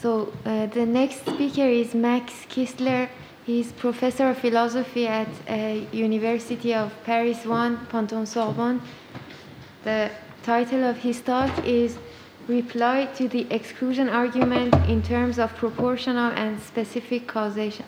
The next speaker is Max Kistler. He's professor of philosophy at University of Paris 1, Panthéon-Sorbonne. The title of his talk is Reply to the Exclusion Argument in Terms of Proportional and Specific Causation.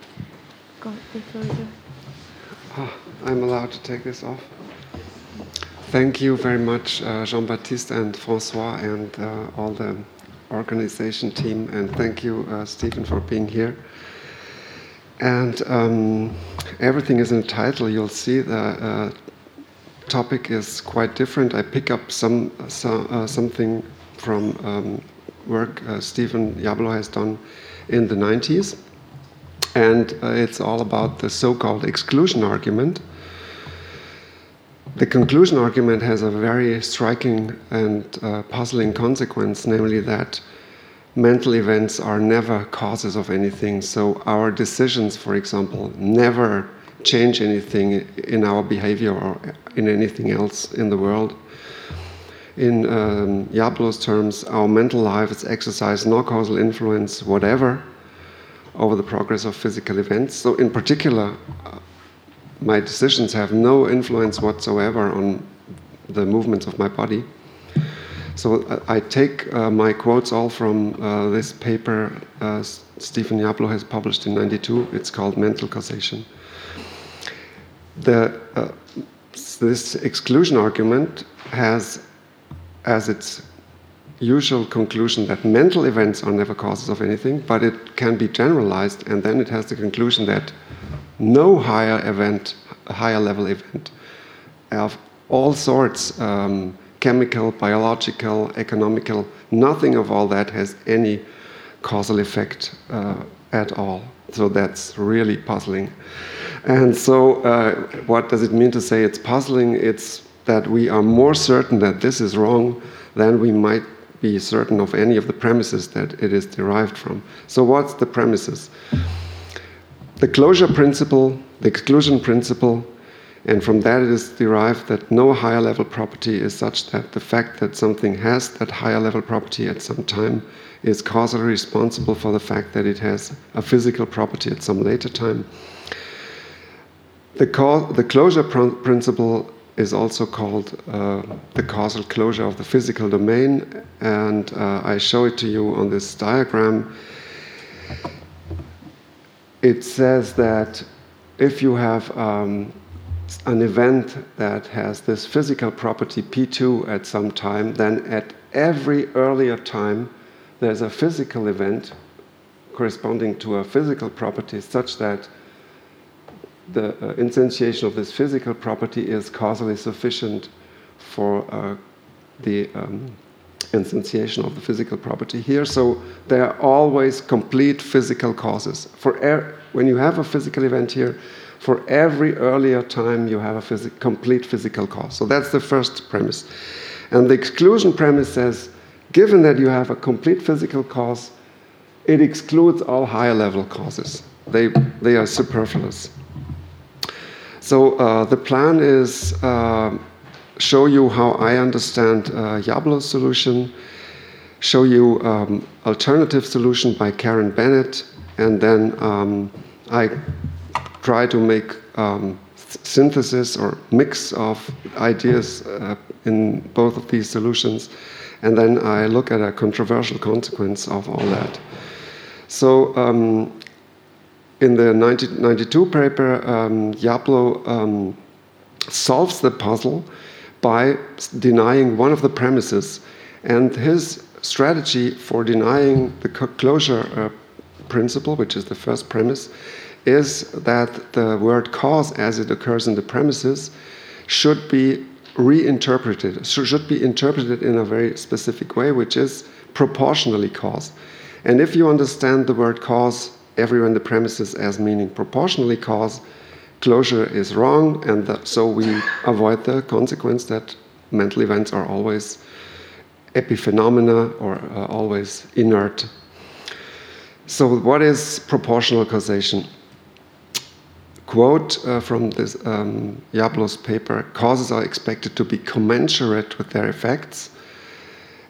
I'm allowed to take this off. Thank you very much, Jean-Baptiste and François and all the organization team, and thank you, Stephen, for being here. And everything is in the title. You'll see the topic is quite different. I pick up something from work Stephen Jablo has done in the 90s, and it's all about the so-called exclusion argument. The conclusion argument has a very striking and puzzling consequence, namely that mental events are never causes of anything. So our decisions, for example, never change anything in our behavior or in anything else in the world. In Jablo's terms, our mental lives exercise no causal influence whatever over the progress of physical events. So in particular, my decisions have no influence whatsoever on the movements of my body. So I take my quotes all from this paper Stephen Jablo has published in '92. It's called Mental Causation. This exclusion argument has as its usual conclusion that mental events are never causes of anything, but it can be generalized, and then it has the conclusion that no higher level event of all sorts, chemical, biological, economical, nothing of all that has any causal effect at all. So that's really puzzling. And so what does it mean to say it's puzzling? It's that we are more certain that this is wrong than we might be certain of any of the premises that it is derived from. So what's the premises? The closure principle, the exclusion principle, and from that it is derived that no higher level property is such that the fact that something has that higher level property at some time is causally responsible for the fact that it has a physical property at some later time. The closure principle is also called the causal closure of the physical domain, and I show it to you on this diagram. It says that if you have an event that has this physical property P2 at some time, then at every earlier time there's a physical event corresponding to a physical property such that the instantiation of this physical property is causally sufficient for the instantiation of the physical property here. So there are always complete physical causes. When you have a physical event here, for every earlier time you have a complete physical cause. So that's the first premise. And the exclusion premise says, given that you have a complete physical cause, it excludes all higher level causes. They are superfluous. So the plan is show you how I understand Jablo's solution, show you alternative solution by Karen Bennett, and then I try to make synthesis or mix of ideas in both of these solutions, and then I look at a controversial consequence of all that. So in the 1992 paper, Jablo solves the puzzle by denying one of the premises. And his strategy for denying the closure principle, which is the first premise, is that the word cause, as it occurs in the premises, should be reinterpreted, should be interpreted in a very specific way, which is proportionally cause. And if you understand the word cause everywhere in the premises as meaning proportionally cause, closure is wrong, and so we avoid the consequence that mental events are always epiphenomena or always inert. So what is proportional causation? Quote from this Jablo's paper, causes are expected to be commensurate with their effects,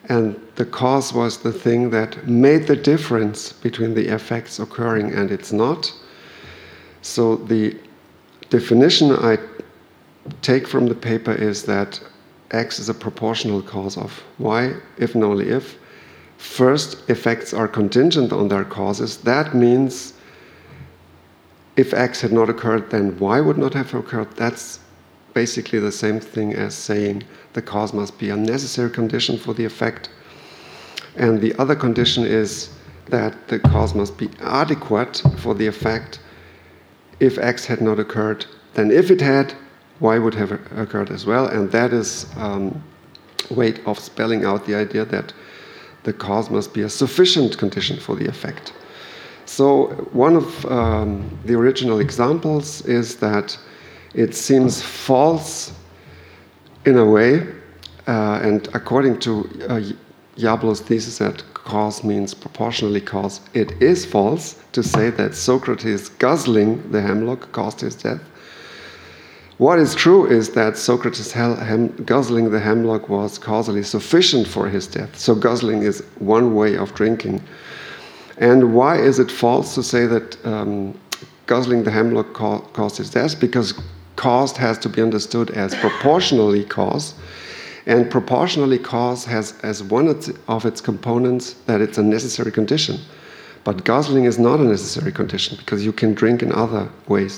And the cause was the thing that made the difference between the effects occurring and it's not. So the definition I take from the paper is that X is a proportional cause of Y, if and only if. First, effects are contingent on their causes. That means if X had not occurred, then Y would not have occurred. That's basically the same thing as saying the cause must be a necessary condition for the effect. And the other condition is that the cause must be adequate for the effect. If X had not occurred, then if it had, Y would have occurred as well. And that is a way of spelling out the idea that the cause must be a sufficient condition for the effect. So one of the original examples is that it seems false in a way, and according to Jablo's thesis that cause means proportionally cause, it is false to say that Socrates guzzling the hemlock caused his death. What is true is that Socrates guzzling the hemlock was causally sufficient for his death. So guzzling is one way of drinking. And why is it false to say that guzzling the hemlock caused his death? Because caused has to be understood as proportionally caused. And proportionally caused has as one of its components that it's a necessary condition. But guzzling is not a necessary condition because you can drink in other ways.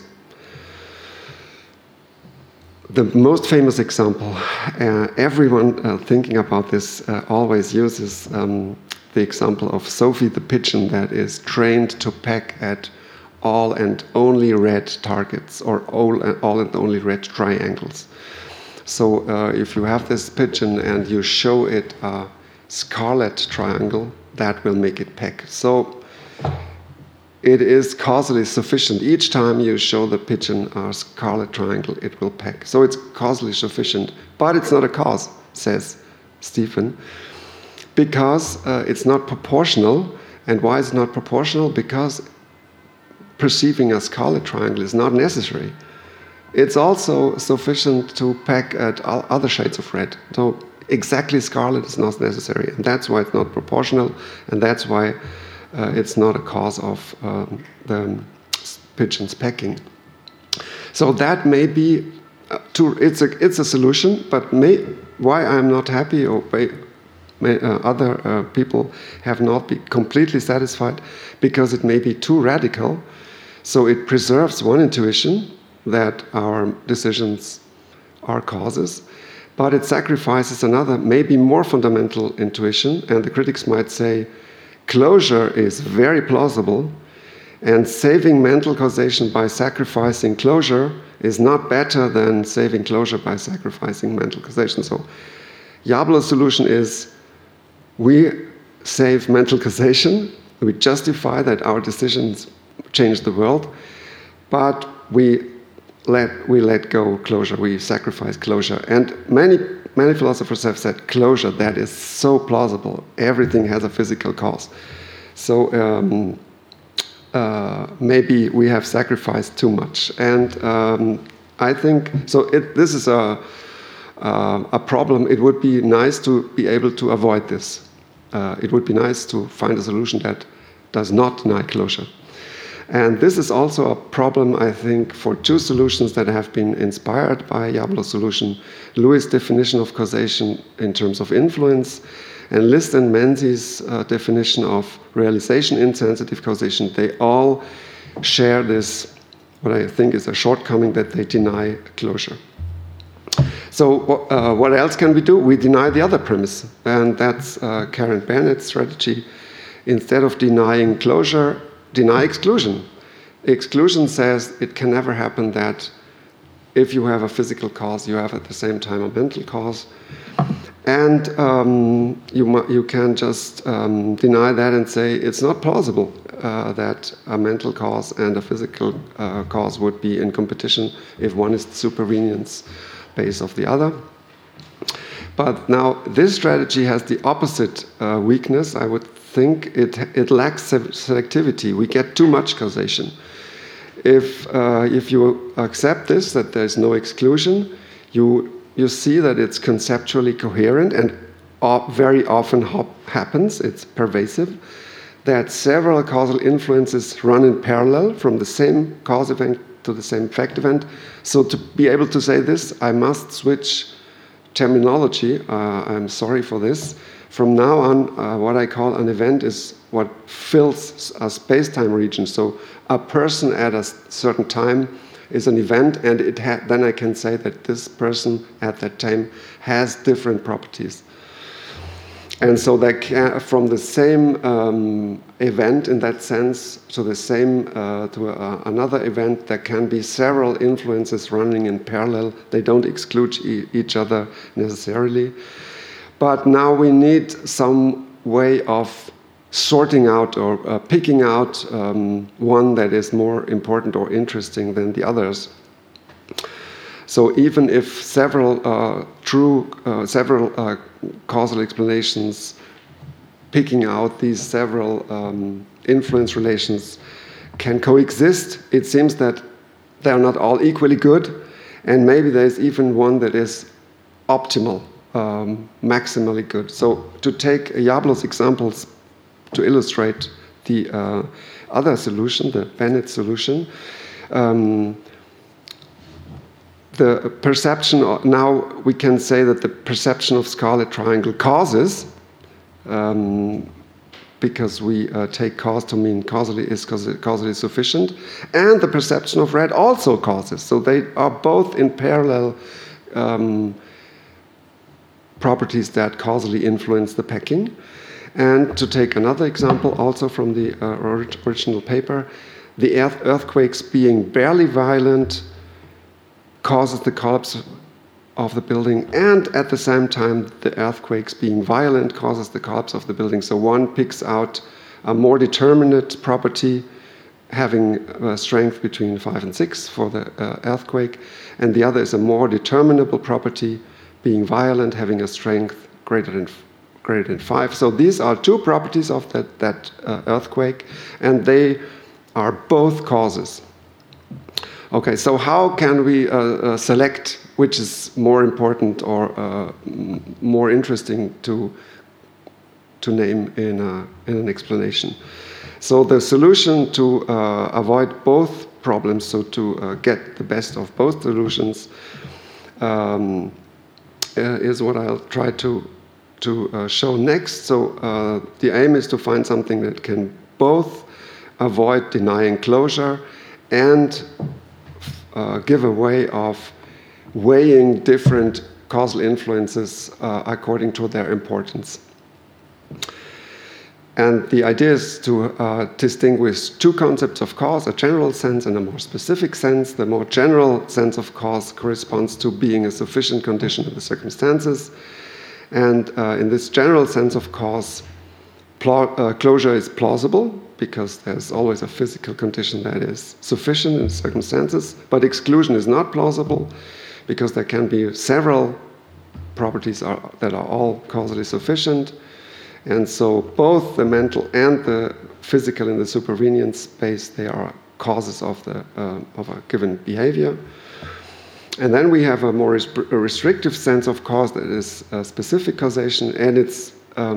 The most famous example, everyone thinking about this always uses the example of Sophie the pigeon that is trained to peck at all and only red targets or all and only red triangles. So if you have this pigeon and you show it a scarlet triangle, that will make it peck. So it is causally sufficient. Each time you show the pigeon a scarlet triangle, it will peck. So it's causally sufficient. But it's not a cause, says Stephen, because it's not proportional. And why is it not proportional? Because perceiving a scarlet triangle is not necessary. It's also sufficient to peck at other shades of red. So exactly scarlet is not necessary. And that's why it's not proportional. And that's why it's not a cause of the pigeon's pecking. So that may be, it's a solution, but why I'm not happy or other people have not been completely satisfied, because it may be too radical. So it preserves one intuition, that our decisions are causes, but it sacrifices another, maybe more fundamental intuition, and the critics might say, closure is very plausible, and saving mental causation by sacrificing closure is not better than saving closure by sacrificing mental causation. So Jablo's solution is we save mental causation, we justify that our decisions change the world, but we let go closure, we sacrifice closure. And many philosophers have said closure, that is so plausible. Everything has a physical cause. So maybe we have sacrificed too much. And I think, so this is a problem. It would be nice to be able to avoid this. It would be nice to find a solution that does not deny closure. And this is also a problem, I think, for two solutions that have been inspired by Jablo's solution. Lewis' definition of causation in terms of influence, and List and Menzies' definition of realization insensitive causation. They all share this, what I think is a shortcoming, that they deny closure. So what else can we do? We deny the other premise, and that's Karen Bennett's strategy. Instead of denying closure, deny exclusion. Exclusion says it can never happen that if you have a physical cause, you have at the same time a mental cause. And you can just deny that and say it's not plausible that a mental cause and a physical cause would be in competition if one is the supervenience base of the other. But now this strategy has the opposite weakness. I would think it lacks selectivity. We get too much causation. If you accept this, that there's no exclusion, you see that it's conceptually coherent, and very often happens, it's pervasive, that several causal influences run in parallel from the same cause event to the same effect event. So to be able to say this, I must switch terminology. I'm sorry for this. From now on, what I call an event is what fills a space-time region. So a person at a certain time is an event, and then I can say that this person at that time has different properties. And so from the same event, in that sense, to the same another event, there can be several influences running in parallel. They don't exclude each other necessarily. But now we need some way of sorting out or picking out one that is more important or interesting than the others. So even if several causal explanations picking out these several influence relations can coexist, it seems that they are not all equally good, and maybe there's even one that is optimal, maximally good. So to take Jablo's examples to illustrate the other solution, the Bennett solution, the perception, now we can say that the perception of scarlet triangle causes, because we take cause to mean causally sufficient, and the perception of red also causes. So they are both in parallel properties that causally influence the packing. And to take another example, also from the original paper, the earthquakes being barely violent causes the collapse of the building, and at the same time, the earthquakes being violent causes the collapse of the building. So one picks out a more determinate property, having strength between 5 and 6 for the earthquake, and the other is a more determinable property, being violent, having a strength greater than 5. So these are two properties of that earthquake, and they are both causes. Okay, so how can we select which is more important or more interesting to name in an explanation? So the solution to avoid both problems, so to get the best of both solutions, is what I'll try to show next. So the aim is to find something that can both avoid denying closure and give a way of weighing different causal influences according to their importance. And the idea is to distinguish two concepts of cause, a general sense and a more specific sense. The more general sense of cause corresponds to being a sufficient condition of the circumstances. And in this general sense of cause, closure is plausible, because there's always a physical condition that is sufficient in circumstances, but exclusion is not plausible, because there can be several properties that are all causally sufficient, and so both the mental and the physical in the supervenient space, they are causes of a given behavior. And then we have a more restrictive sense of cause that is specific causation, and it's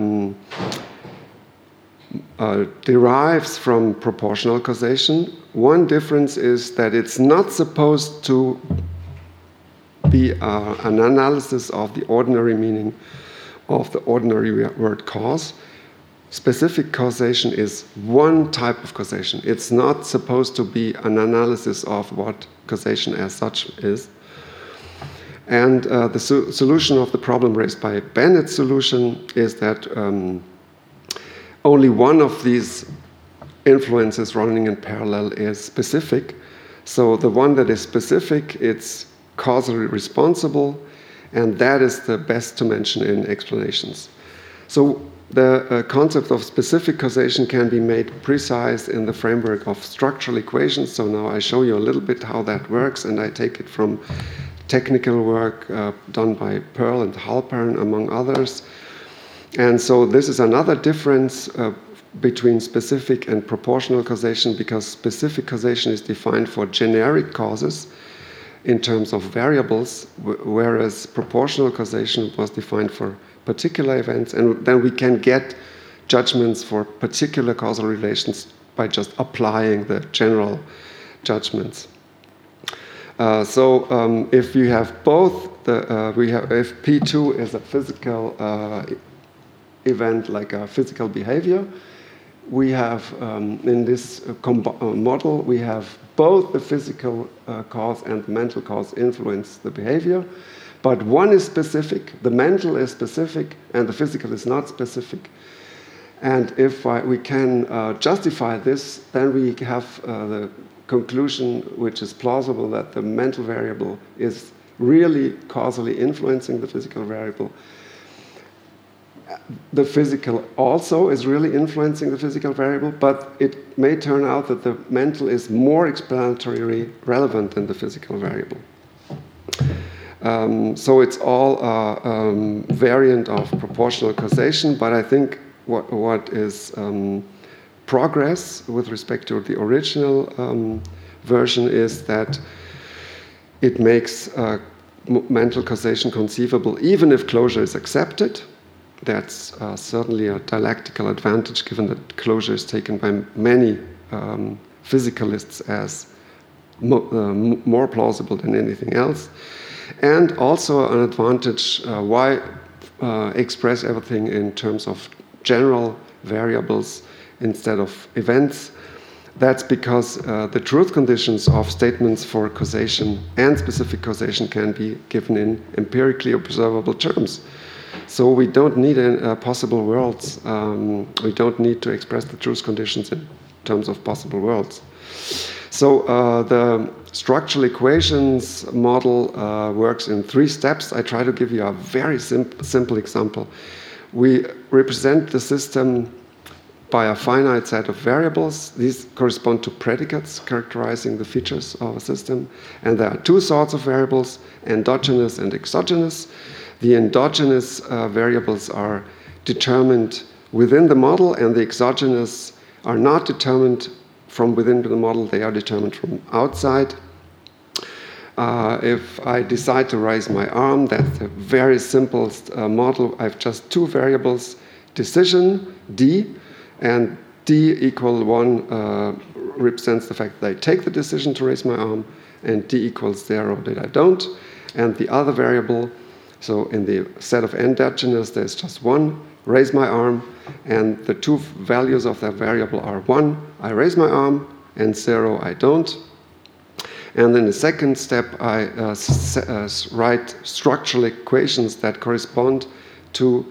derives from proportional causation. One difference is that it's not supposed to be an analysis of the ordinary meaning of the ordinary word cause. Specific causation is one type of causation. It's not supposed to be an analysis of what causation as such is. And the solution of the problem raised by Bennett's solution is that only one of these influences running in parallel is specific. So the one that is specific, it's causally responsible, and that is the best to mention in explanations. So the concept of specific causation can be made precise in the framework of structural equations. So now I show you a little bit how that works, and I take it from technical work done by Pearl and Halpern, among others. And so this is another difference between specific and proportional causation, because specific causation is defined for generic causes in terms of variables, whereas proportional causation was defined for particular events, and then we can get judgments for particular causal relations by just applying the general judgments. If you have both, if P2 is a physical event like a physical behavior, we have in this model we have both the physical cause and the mental cause influence the behavior, but one is specific, the mental is specific, and the physical is not specific. And if we can justify this, then we have the conclusion, which is plausible, that the mental variable is really causally influencing the physical variable. The physical also is really influencing the physical variable, but it may turn out that the mental is more explanatorily relevant than the physical variable. So it's all a variant of proportional causation, but I think what is progress with respect to the original version is that it makes mental causation conceivable even if closure is accepted. That's certainly a dialectical advantage, given that closure is taken by many physicalists as more plausible than anything else. And also an advantage, why express everything in terms of general variables instead of events? That's because the truth conditions of statements for causation and specific causation can be given in empirically observable terms. So we don't need possible worlds. We don't need to express the truth conditions in terms of possible worlds. So the structural equations model works in 3 steps. I try to give you a very simple example. We represent the system by a finite set of variables. These correspond to predicates characterizing the features of a system. And there are 2 sorts of variables, endogenous and exogenous. The endogenous variables are determined within the model, and the exogenous are not determined from within the model, they are determined from outside. If I decide to raise my arm, that's the very simplest model. I have just 2 variables, decision, D, and D equal 1 represents the fact that I take the decision to raise my arm, and D equals 0 that I don't. And the other variable, so in the set of endogenous, there's just 1, raise my arm, and the 2 values of that variable are 1, I raise my arm, and 0, I don't. And in the second step, I write structural equations that correspond to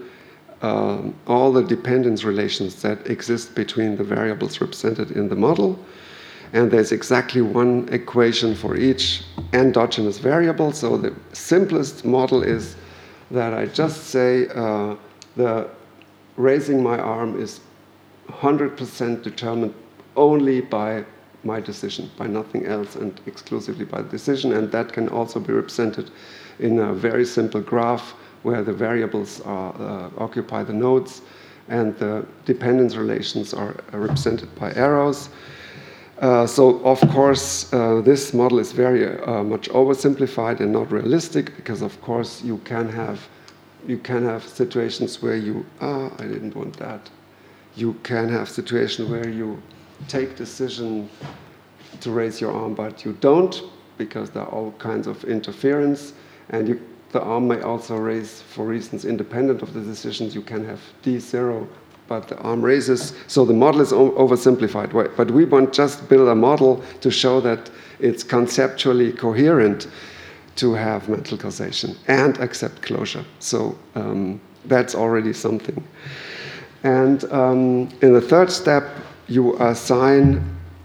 all the dependence relations that exist between the variables represented in the model. And there's exactly 1 equation for each endogenous variable. So the simplest model is that I just say the raising my arm is 100% determined only by my decision, by nothing else, and exclusively by the decision. And that can also be represented in a very simple graph where the variables occupy the nodes and the dependence relations are represented by arrows. So, of course, this model is very much oversimplified and not realistic, because, of course, you can have situations where you, I didn't want that. You can have situations where you take decision to raise your arm, but you don't, because there are all kinds of interference, and the arm may also raise for reasons independent of the decisions. You can have D0, but the arm raises. So the model is oversimplified. But we want just build a model to show that it's conceptually coherent to have mental causation and accept closure. So that's already something. And in the third step, you assign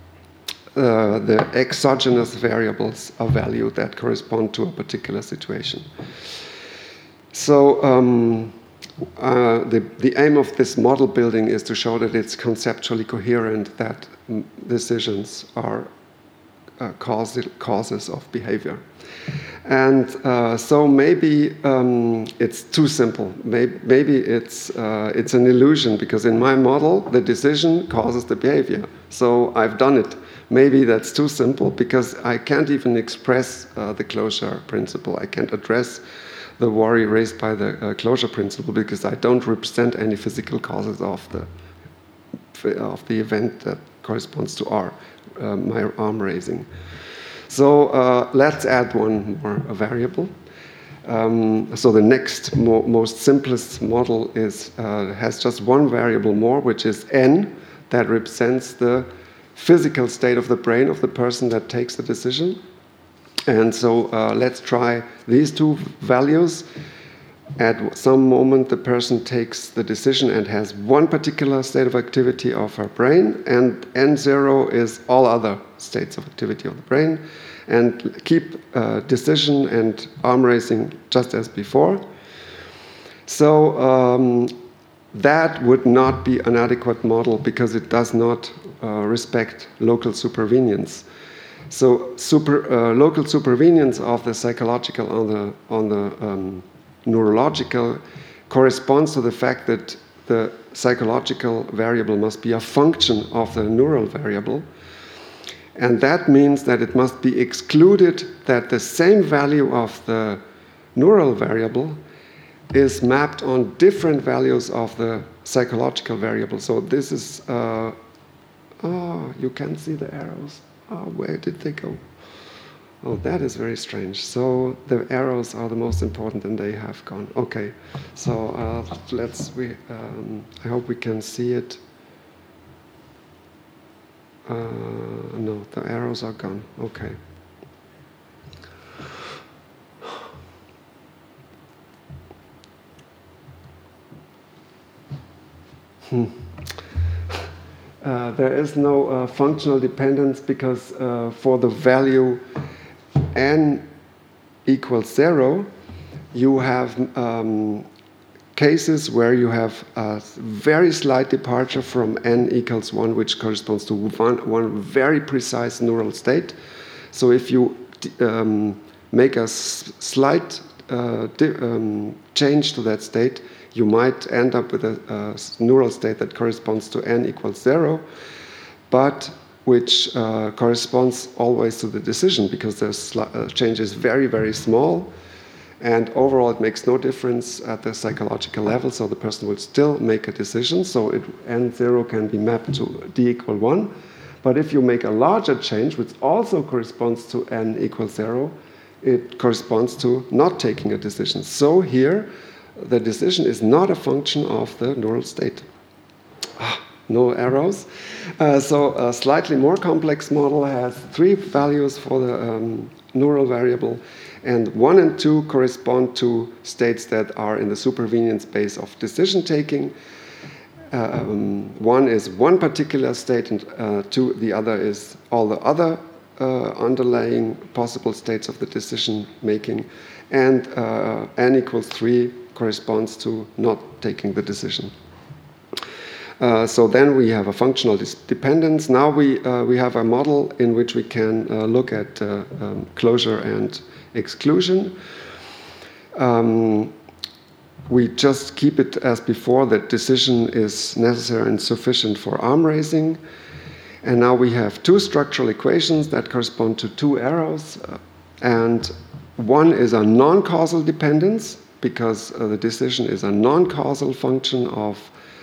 the exogenous variables a value that correspond to a particular situation. So the aim of this model building is to show that it's conceptually coherent, that decisions are causes of behavior. And so maybe it's too simple. Maybe it's an illusion, because in my model, the decision causes the behavior. So I've done it. Maybe that's too simple, because I can't even express the closure principle. I can't address the worry raised by the closure principle, because I don't represent any physical causes of the event that corresponds to R, my arm raising. So let's add one more variable. So the next most simplest model has just one variable more, which is n, that represents the physical state of the brain of the person that takes the decision. And so let's try these two values. At some moment, the person takes the decision and has one particular state of activity of her brain, and n0 is all other states of activity of the brain, and keep decision and arm raising just as before. So that would not be an adequate model because it does not respect local supervenience. So local supervenience of the psychological on the neurological corresponds to the fact that the psychological variable must be a function of the neural variable. And that means that it must be excluded that the same value of the neural variable is mapped on different values of the psychological variable. So this is, you can see the arrows. Where did they go? Oh, that is very strange. So the arrows are the most important, and they have gone. Okay, so I hope we can see it. No, the arrows are gone. Okay. There is no functional dependence because for the value n equals 0, you have cases where you have a very slight departure from n equals 1, which corresponds to one very precise neural state. So if you make a slight change to that state, you might end up with a neural state that corresponds to n equals 0, but which corresponds always to the decision, because the change is very, very small, and overall it makes no difference at the psychological level, so the person will still make a decision. So n0 can be mapped to d equal 1, but if you make a larger change, which also corresponds to n equals 0, it corresponds to not taking a decision. So here, the decision is not a function of the neural state. No arrows. So a slightly more complex model has 3 values for the neural variable, and 1 and 2 correspond to states that are in the supervenience space of decision taking. 1 is one particular state, and 2, the other is all the other underlying possible states of the decision making, and n equals 3 corresponds to not taking the decision. So then we have a functional dependence. Now we have a model in which we can look at closure and exclusion. We just keep it as before, that decision is necessary and sufficient for arm raising. And now we have 2 structural equations that correspond to 2 arrows. And one is a non-causal dependence, because the decision is a non-causal function of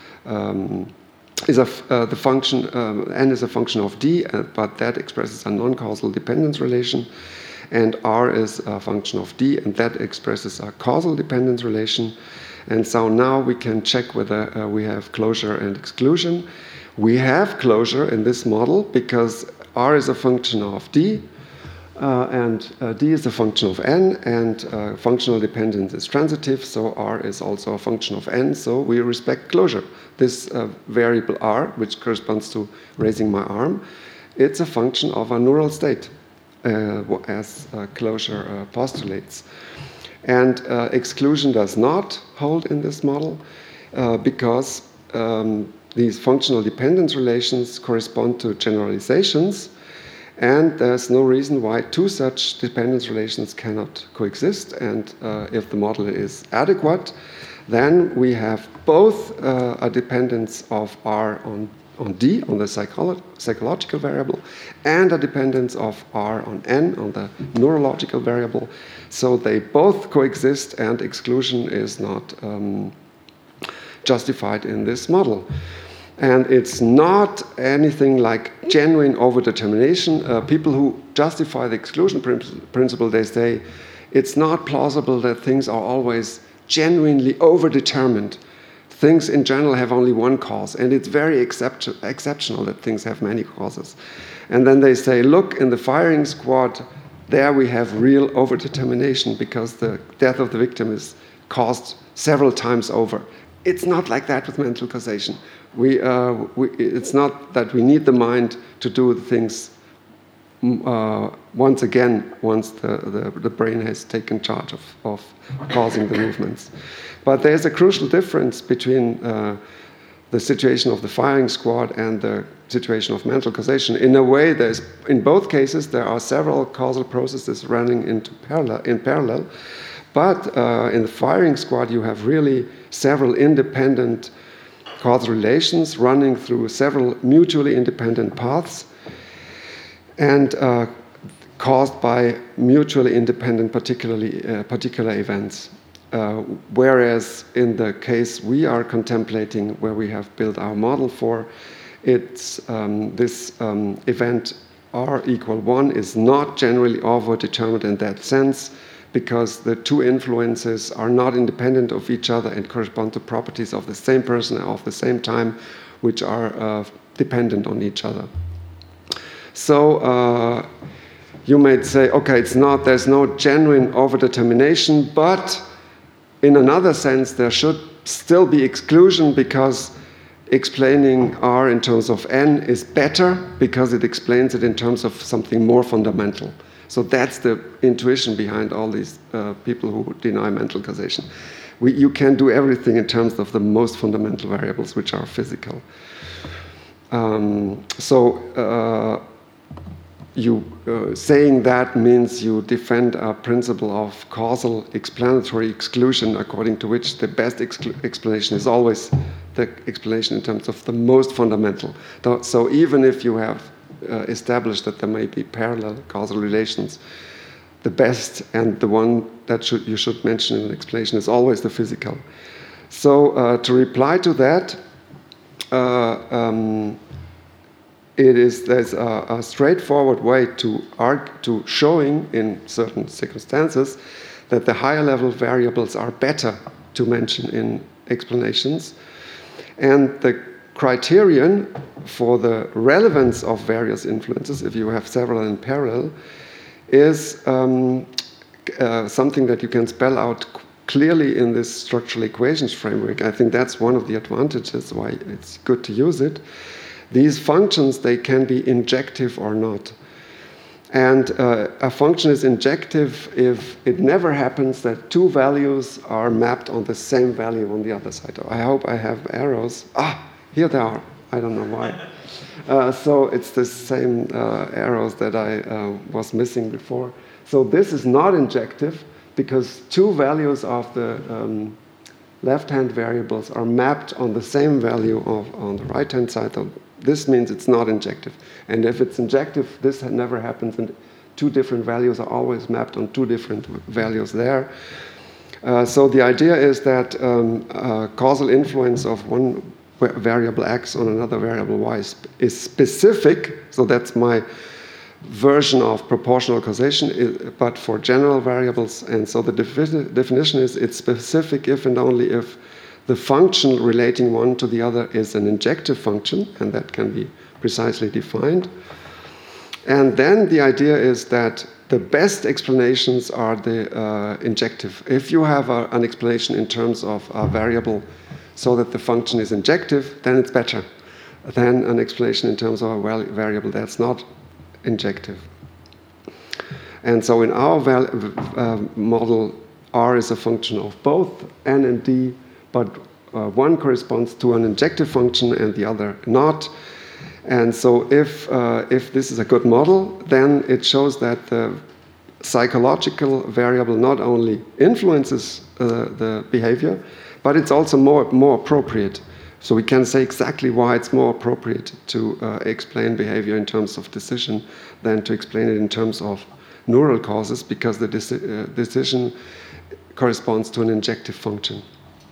the function n is a function of d, but that expresses a non-causal dependence relation, and r is a function of d, and that expresses a causal dependence relation. And so now we can check whether we have closure and exclusion. We have closure in this model because r is a function of d, and d is a function of n, and functional dependence is transitive, so r is also a function of n, so we respect closure. This variable r, which corresponds to raising my arm, it's a function of a neural state, as closure postulates. And exclusion does not hold in this model because these functional dependence relations correspond to generalizations, and there's no reason why 2 such dependence relations cannot coexist. And if the model is adequate, then we have both a dependence of R on D, on the psychological variable, and a dependence of R on N, on the neurological variable. So they both coexist, and exclusion is not justified in this model. And it's not anything like genuine overdetermination. People who justify the exclusion principle, they say it's not plausible that things are always genuinely overdetermined. Things in general have only one cause, and it's very exceptional that things have many causes. And then they say, look, in the firing squad, there we have real overdetermination because the death of the victim is caused several times over. It's not like that with mental causation. It's not that we need the mind to do the things once again, once the brain has taken charge of causing the movements. But there's a crucial difference between the situation of the firing squad and the situation of mental causation. In a way, in both cases, there are several causal processes running in parallel. But in the firing squad, you have really several independent causal relations running through several mutually independent paths and caused by mutually independent particular events. Whereas in the case we are contemplating, where we have built our model for, it's this event R equal 1 is not generally overdetermined in that sense, because the two influences are not independent of each other and correspond to properties of the same person of the same time, which are dependent on each other. So you might say, okay, there's no genuine overdetermination, but in another sense, there should still be exclusion, because explaining R in terms of N is better because it explains it in terms of something more fundamental. So that's the intuition behind all these people who deny mental causation. You can do everything in terms of the most fundamental variables, which are physical. Saying that means you defend a principle of causal explanatory exclusion, according to which the best explanation is always the explanation in terms of the most fundamental. So even if you have established that there may be parallel causal relations, the best and the one that you should mention in an explanation is always the physical. So to reply to that, there's a straightforward way to showing in certain circumstances that the higher level variables are better to mention in explanations. And the criterion for the relevance of various influences, if you have several in parallel, is something that you can spell out clearly in this structural equations framework. I think that's one of the advantages why it's good to use it. These functions, they can be injective or not. And a function is injective if it never happens that two values are mapped on the same value on the other side. I hope I have arrows. Here they are. I don't know why. So it's the same arrows that I was missing before. So this is not injective because two values of the left-hand variables are mapped on the same value on the right-hand side. This means it's not injective. And if it's injective, this never happens, and two different values are always mapped on two different values there. So the idea is that causal influence of one variable x on another variable y is specific, so that's my version of proportional causation, but for general variables. And so the definition is it's specific if and only if the function relating one to the other is an injective function, and that can be precisely defined. And then the idea is that the best explanations are the injective. If you have an explanation in terms of a variable so that the function is injective, then it's better than an explanation in terms of a variable that's not injective. And so in our model, R is a function of both N and D, but one corresponds to an injective function and the other not. And so if this is a good model, then it shows that the psychological variable not only influences the behavior, but it's also more appropriate. So we can say exactly why it's more appropriate to explain behavior in terms of decision than to explain it in terms of neural causes, because the decision corresponds to an injective function.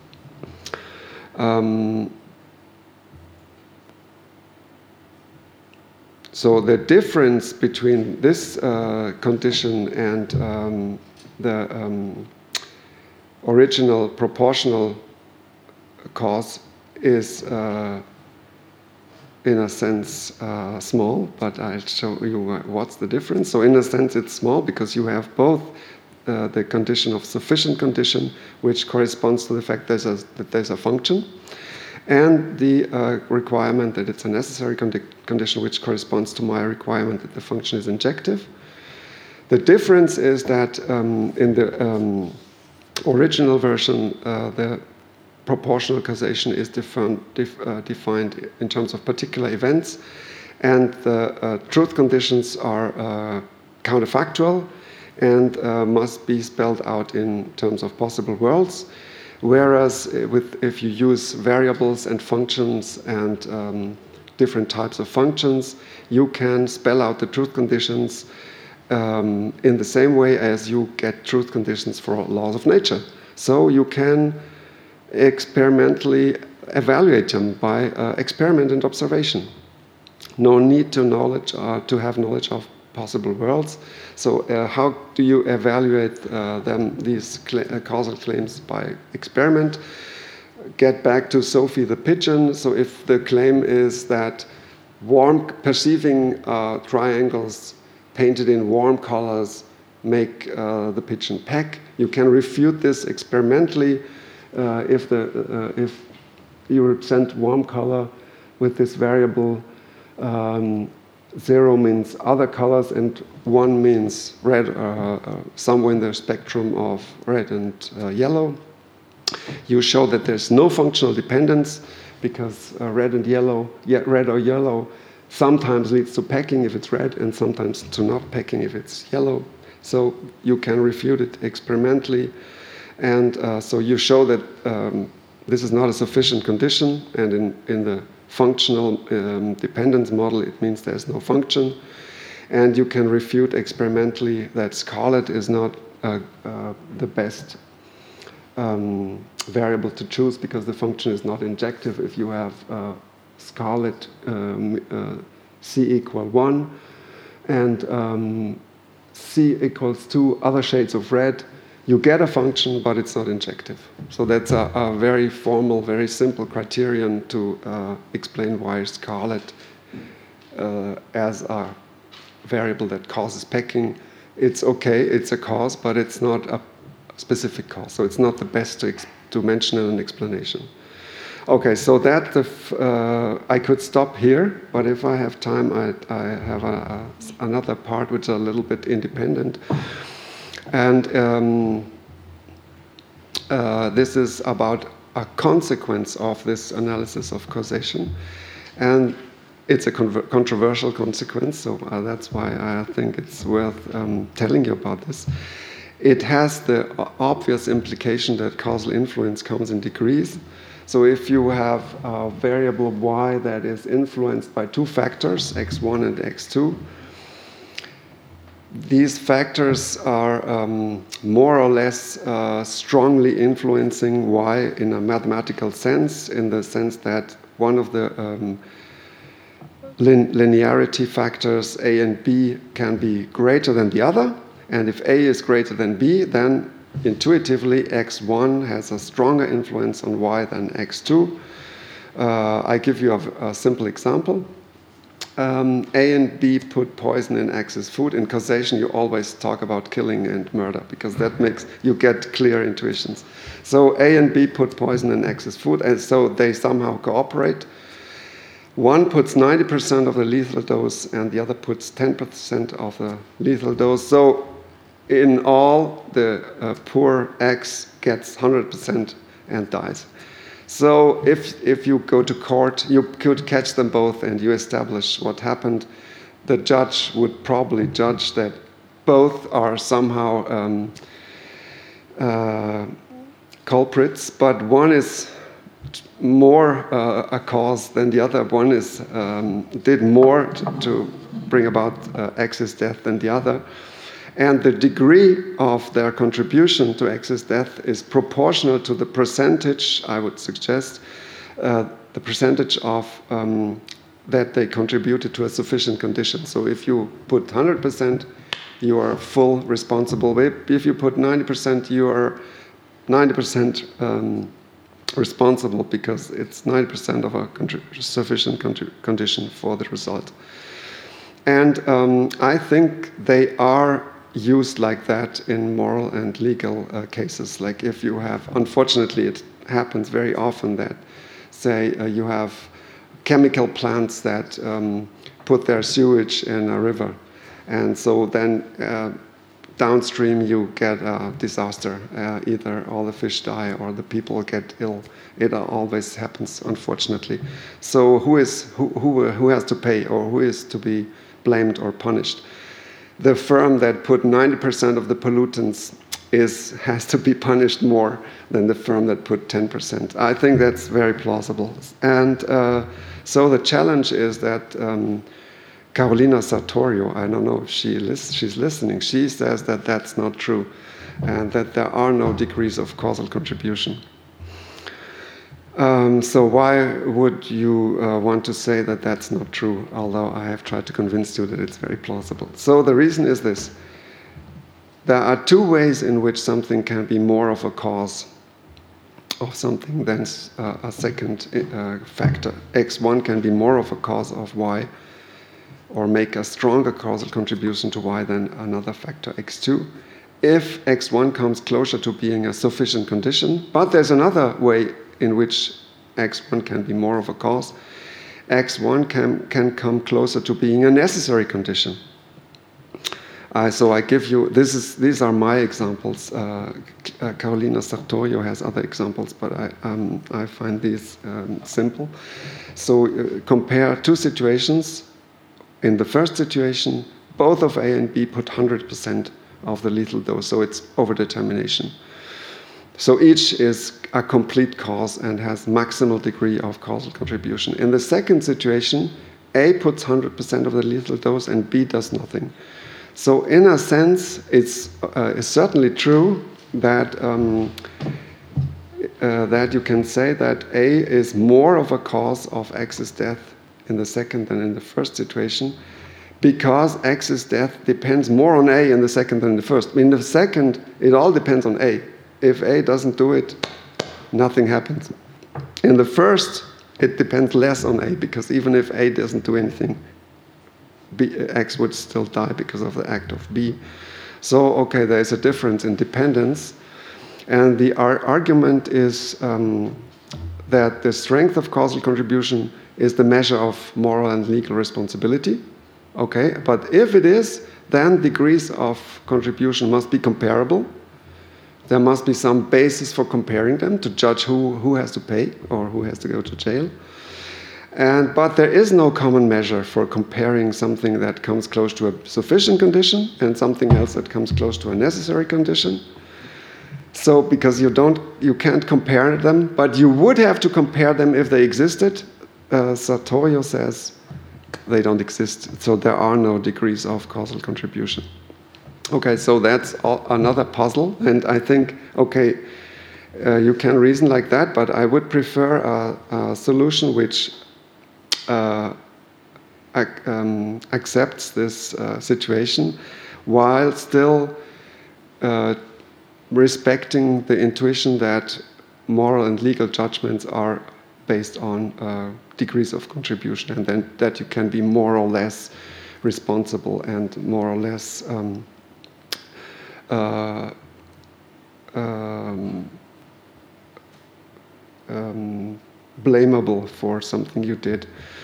So the difference between this condition and the original proportional cause is in a sense small, but I'll show you what's the difference. So in a sense it's small because you have both the condition of sufficient condition, which corresponds to the fact that there's a function, and the requirement that it's a necessary condition, which corresponds to my requirement that the function is injective. The difference is that in the original version, the proportional causation is defined in terms of particular events, and the truth conditions are counterfactual and must be spelled out in terms of possible worlds. Whereas if you use variables and functions and different types of functions, you can spell out the truth conditions in the same way as you get truth conditions for laws of nature. So you can experimentally evaluate them by experiment and observation. No need to have knowledge of possible worlds. So how do you evaluate these causal claims? By experiment. Get back to Sophie the pigeon. So if the claim is that perceiving triangles painted in warm colors make the pigeon peck, you can refute this experimentally if you represent warm color with this variable. 0 means other colors and 1 means red, somewhere in the spectrum of red and yellow. You show that there's no functional dependence because red or yellow sometimes leads to pecking if it's red and sometimes to not pecking if it's yellow. So you can refute it experimentally, and so you show that this is not a sufficient condition, and in the functional dependence model, it means there's no function. And you can refute experimentally that scarlet is not the best variable to choose because the function is not injective. If you have scarlet C equal 1 and C equals 2 other shades of red, you get a function, but it's not injective. So that's a very formal, very simple criterion to explain why scarlet as a variable that causes pecking, it's okay, it's a cause, but it's not a specific cause. So it's not the best to mention in an explanation. Okay, so that I could stop here, but if I have time, I have another part which is a little bit independent. And this is about a consequence of this analysis of causation. And it's a controversial consequence, so that's why I think it's worth telling you about this. It has the obvious implication that causal influence comes in degrees. So if you have a variable y that is influenced by 2 factors, x1 and x2, these factors are more or less strongly influencing y in a mathematical sense, in the sense that one of the linearity factors, a and b, can be greater than the other. And if a is greater than b, then intuitively x1 has a stronger influence on y than x2. I give you a simple example. A and B put poison in X's food. In causation, you always talk about killing and murder because that makes you get clear intuitions. So A and B put poison in X's food, and so they somehow cooperate. One puts 90% of the lethal dose, and the other puts 10% of the lethal dose. So in all, the poor X gets 100% and dies. So if you go to court, you could catch them both and you establish what happened. The judge would probably judge that both are somehow culprits, but one is more a cause than the other. One is did more to bring about X's death than the other. And the degree of their contribution to X's death is proportional to the percentage, I would suggest, the percentage of that they contributed to a sufficient condition. So if you put 100%, you are full responsible. If you put 90%, you are 90% responsible, because it's 90% of a sufficient condition for the result. And I think they are used like that in moral and legal cases. Like if you have, unfortunately, it happens very often that, say, you have chemical plants that put their sewage in a river. And so then downstream you get a disaster. Either all the fish die or the people get ill. It always happens, unfortunately. So who has to pay, or who is to be blamed or punished? The firm that put 90% of the pollutants has to be punished more than the firm that put 10%. I think that's very plausible. And so the challenge is that Carolina Sartorio, I don't know if she's listening, she says that that's not true, and that there are no degrees of causal contribution. So why would you want to say that that's not true, although I have tried to convince you that it's very plausible? So the reason is this. There are two ways in which something can be more of a cause of something than a second factor. X1 can be more of a cause of Y, or make a stronger causal contribution to Y than another factor, X2, if X1 comes closer to being a sufficient condition. But there's another way in which X1 can be more of a cause. X1 can come closer to being a necessary condition. So I give you, these are my examples. Carolina Sartorio has other examples, but I find these simple. So compare two situations. In the first situation, both of A and B put 100% of the lethal dose, so it's overdetermination. So each is a complete cause and has maximal degree of causal contribution. In the second situation, A puts 100% of the lethal dose and B does nothing. So in a sense, it's certainly true that that you can say that A is more of a cause of X's death in the second than in the first situation, because X's death depends more on A in the second than in the first. In the second, it all depends on A. If A doesn't do it, nothing happens. In the first, it depends less on A, because even if A doesn't do anything, X would still die because of the act of B. So, okay, there is a difference in dependence. And the argument is that the strength of causal contribution is the measure of moral and legal responsibility. Okay, but if it is, then degrees of contribution must be comparable. There must be some basis for comparing them to judge who has to pay or who has to go to jail. But there is no common measure for comparing something that comes close to a sufficient condition and something else that comes close to a necessary condition. So because you can't compare them, but you would have to compare them if they existed. Sartorio says they don't exist, so there are no degrees of causal contribution. Okay, so that's another puzzle, and I think, okay, you can reason like that, but I would prefer a solution which accepts this situation while still respecting the intuition that moral and legal judgments are based on degrees of contribution, and then that you can be more or less responsible and more or less blamable for something you did.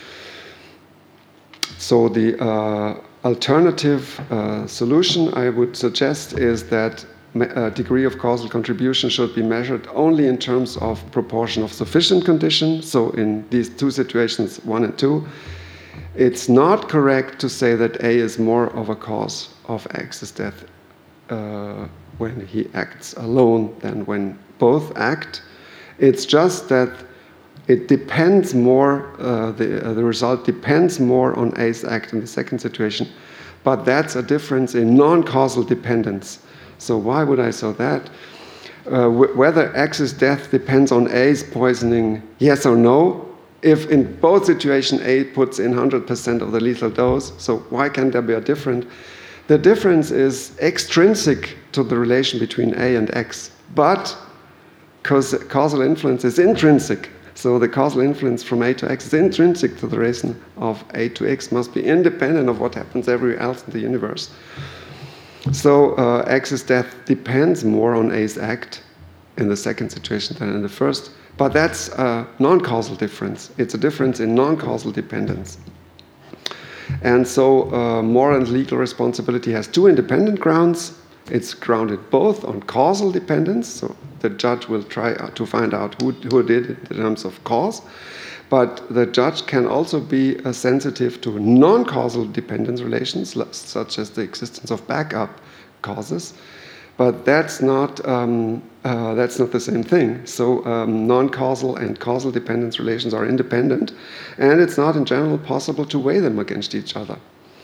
So the alternative solution I would suggest is that a degree of causal contribution should be measured only in terms of proportion of sufficient condition. So in these two situations, 1 and 2, it's not correct to say that A is more of a cause of X's death when he acts alone than when both act. It's just that it depends more, the result depends more on A's act in the second situation, but that's a difference in non-causal dependence. So why would I say that? Whether X's death depends on A's poisoning, yes or no. If in both situations A puts in 100% of the lethal dose, so why can there be a difference? The difference is extrinsic to the relation between A and X, but causal influence is intrinsic. So the causal influence from A to X is intrinsic to the relation of A to X, must be independent of what happens everywhere else in the universe. So X's death depends more on A's act in the second situation than in the first, but that's a non-causal difference. It's a difference in non-causal dependence. And so moral and legal responsibility has two independent grounds. It's grounded both on causal dependence, so the judge will try to find out who did it in terms of cause, but the judge can also be sensitive to non-causal dependence relations, such as the existence of backup causes, but that's not the same thing. So non-causal and causal dependence relations are independent, and it's not in general possible to weigh them against each other.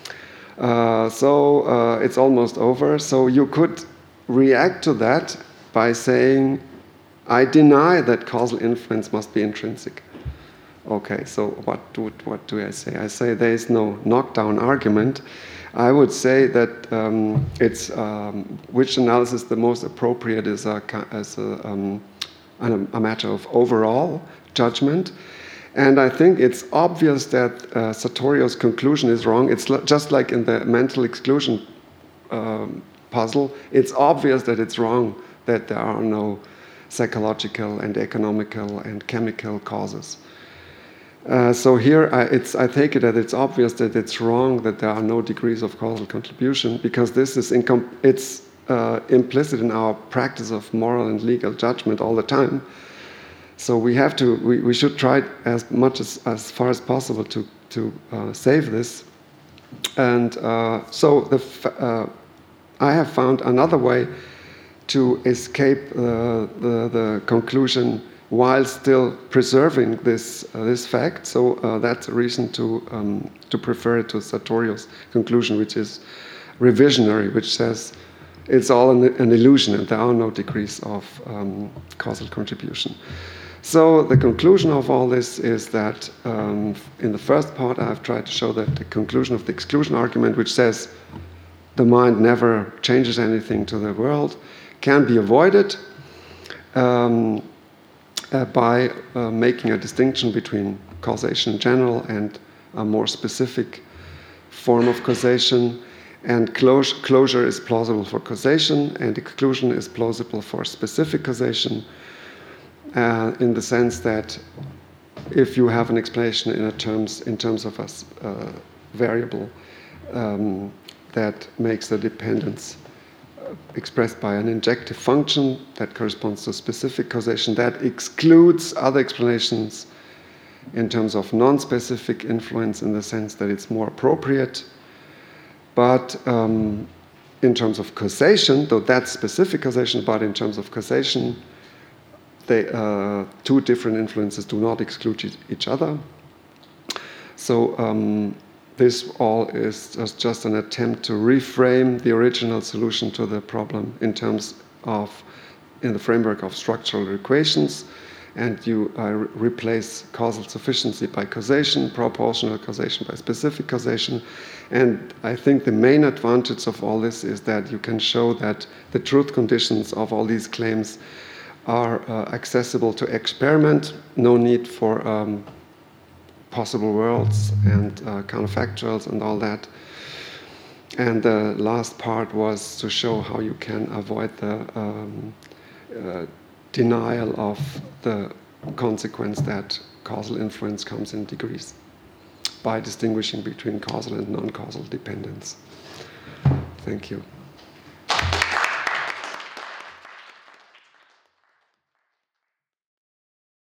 So it's almost over. So you could react to that by saying, I deny that causal influence must be intrinsic. Okay, so what do I say? I say there is no knockdown argument. I would say that which analysis the most appropriate is a matter of overall judgment. And I think it's obvious that Sartorio's conclusion is wrong. It's just like in the mental exclusion puzzle. It's obvious that it's wrong, that there are no psychological and economical and chemical causes. So here I take it that it's obvious that it's wrong that there are no degrees of causal contribution, because this is implicit in our practice of moral and legal judgment all the time. So we should try as far as possible to save this. And I have found another way to escape the conclusion while still preserving this fact. So that's a reason to prefer it to Sartorio's conclusion, which is revisionary, which says it's all an illusion and there are no degrees of causal contribution. So the conclusion of all this is that in the first part I've tried to show that the conclusion of the exclusion argument, which says the mind never changes anything to the world, can be avoided by making a distinction between causation in general and a more specific form of causation. And closure is plausible for causation, and exclusion is plausible for specific causation, in the sense that if you have an explanation in terms of a variable that makes the dependence expressed by an injective function that corresponds to specific causation, that excludes other explanations in terms of non-specific influence, in the sense that it's more appropriate. But in terms of causation, though that's specific causation, but in terms of causation, two different influences do not exclude each other. So this all is just an attempt to reframe the original solution to the problem in the framework of structural equations, and you replace causal sufficiency by causation, proportional causation by specific causation. And I think the main advantage of all this is that you can show that the truth conditions of all these claims are accessible to experiment, no need for possible worlds and counterfactuals and all that. And the last part was to show how you can avoid the denial of the consequence that causal influence comes in degrees by distinguishing between causal and non-causal dependence. Thank you.